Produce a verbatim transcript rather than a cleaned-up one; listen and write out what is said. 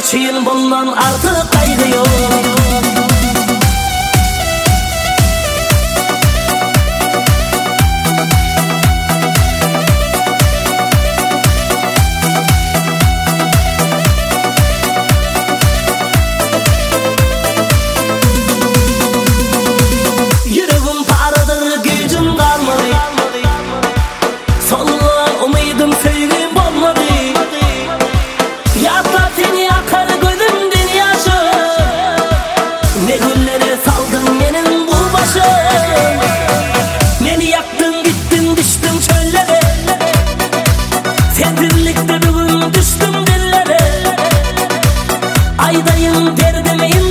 için bundan artık kaygı yok. Yüreğim paradır, gücüm kalmadı. Sonuna umidim, sevgim olmadı. Yatla seni akar gözümden yaşı. Ne günlere saldın benim bu başım. Beni yaktın gittin düştüm çöllere. Sen birlikte bugün düştüm dillere. Aydayım derdime